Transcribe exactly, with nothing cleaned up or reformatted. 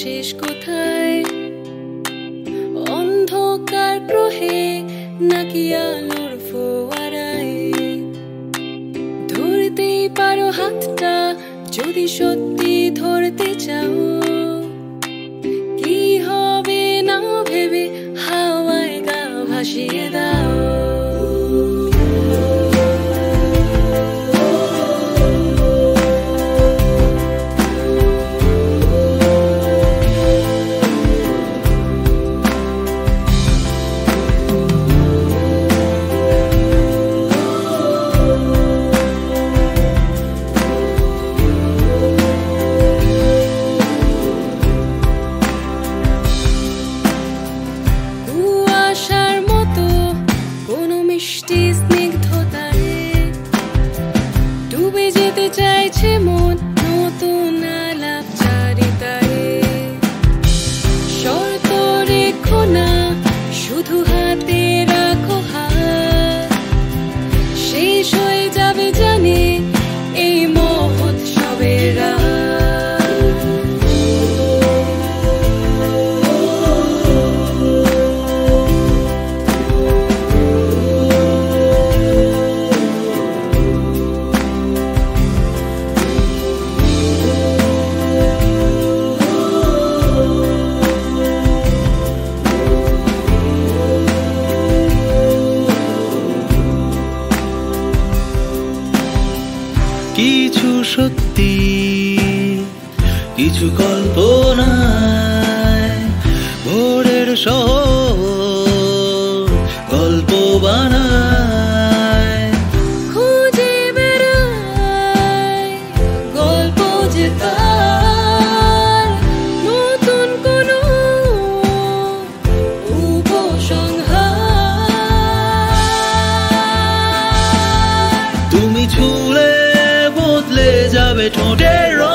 শেষ কোথায়? অন্ধকার গ্রহে নাকি আলোর ফোয়ারায়? ধরতেই পারো হাতটা যদি সত্যি ধরতে চাও। কি হবে না ভেবে হাওয়ায় গা ভাসিয়ে দাও। মিষ্টি স্নিগ্ধতায় ডুবে যেতে চাইছে মন নতুন আলাপচারিতায়। শর্ত রেখো না, শুধু হাতে রাখো হাত। শেষ হয়ে যাবে জানে এই মহোৎসবের রাত। কিছু সত্যি, কিছু কল্পনায় ভোরের শহর গল্প বানায়। খুঁজে বেড়ায় গল্প যে তার নতুন কোনো উপসংহার। তুমি ছুলে বদলে যাবে ঠোঁটের রং।